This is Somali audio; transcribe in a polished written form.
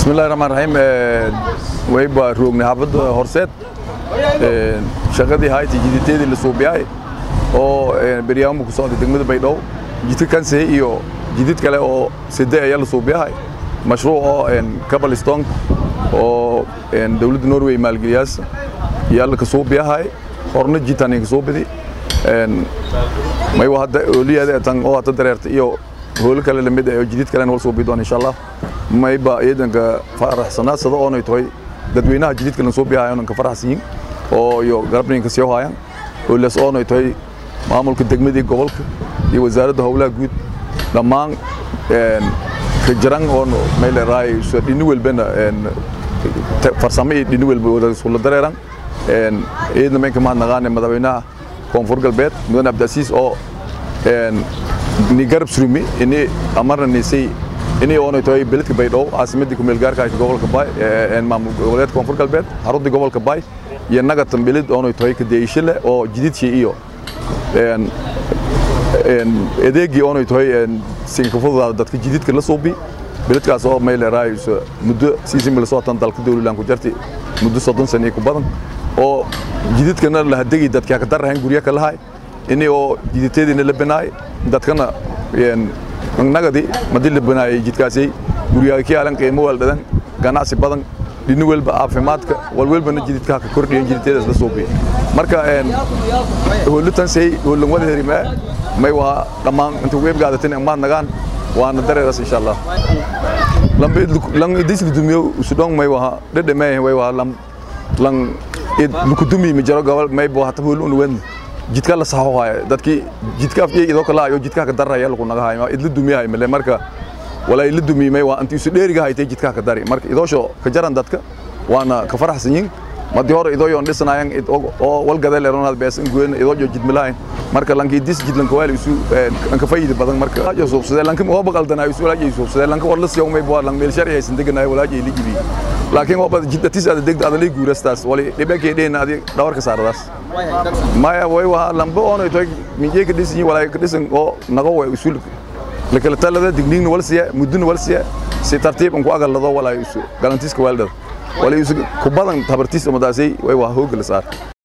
بسم الله الرحمن الرحيم ويبقى روغني حافظ هورسيت شغدي هاي تجديدتي اللي صوبياي oo bariyaamo ku soo degmada Baydhabo jidka kan say iyo jidid kale oo sidee ay la suubiyahay mashruuc oo Cobblestone oo dawladda Norway maalgeliyay yalla ka suubiyahay horna jidani ka suubidi may wada ooliyada tan oo ta dareerta iyo hool kale lamid ah jidid kale oo suubidoon insha Allah may ba iidanka faraxsanaa sida oo ay tahay dadweynaha jididka la suubiyahay oo ka faraxsan oo iyo garabninka soo hayaan oo la soo tahay maamulka degmada gobolka iyo wasaaradda howlaha guud dhamaan ka jiran oo meel raay soo dhinwel bana farsamay dhinwel wada soo dareeran eedna meenka ma naqaan madaxweynaha koonfur galbeed mudane Abdasiis oo ni garab surumi inay amarna nisay inay oo tahay beledka Baydhabo caasimadda ku meel gaarka ah gobolka Bay maamul goboleed koonfur galbeed xarunta gobolka Bay iyo naga tambilid oo tahay ka deeyshile oo jididkii iyo adeegi oo tahay sinkafuda dadka jididka la soo bi beledkaas oo meel raayis muddo siisin la soo tan dalka dawladda ku jirtay muddo 30 sano ku badan oo jididkana la hadagay dadka ka daraan guriga ka lahay inay oo jiditeedina la banaay dadkana nagadi madil la banaay jidkaasi guriga ka alan qiimo waldadan ganacsi badan dhinwelba caafimaadka walwelba jididka ka kordhiyeen jiditeedas la soo bi marka holutan say holan wada herima may waa dhamaan inta weeb gaadatin ma nagaan waana dareeras insha Allah lam idis dumiyo sudong may waa dhadhamay way waa lam ku dumi mi jaro gobol may boo hata holun wen jidka la saxohay dadkii jidka afiyay kala ayo jidka ka daraya lagu naga hayo idla dumiyahay male marka wala idla dumiyay waa intii su dheeriga haytay jidka ka dari marka idoosho ka jaran dadka waana ka faraxsan yihiin madi hore idoo yoon dhisanaayeen oo wal gadal Ronald Bees in goyn idoo joojid milayn marka lankii dis jidlan ka wali isu an ka faa'iido badan marka ayo suubsaday lankii oo baqaldanay isu laajay suubsaday lankii war la siyo may boo lang meel sharci aysan deganay walaajay ligibi laakiin waa bad jidatiis aad degda aad la guurastaas wali dhibakay dheena aad dhawarka saaradaas maya way waa lambo oo ay tahay mijee ka dhisin walaay ka dhisin oo naga way usul la kala talada digniin wal siya mudun wal siya si tartiib aan ku agalado walaay isu galantiiska waalda wali isu ku badan tabartiis umadaasay way waa hoog la saar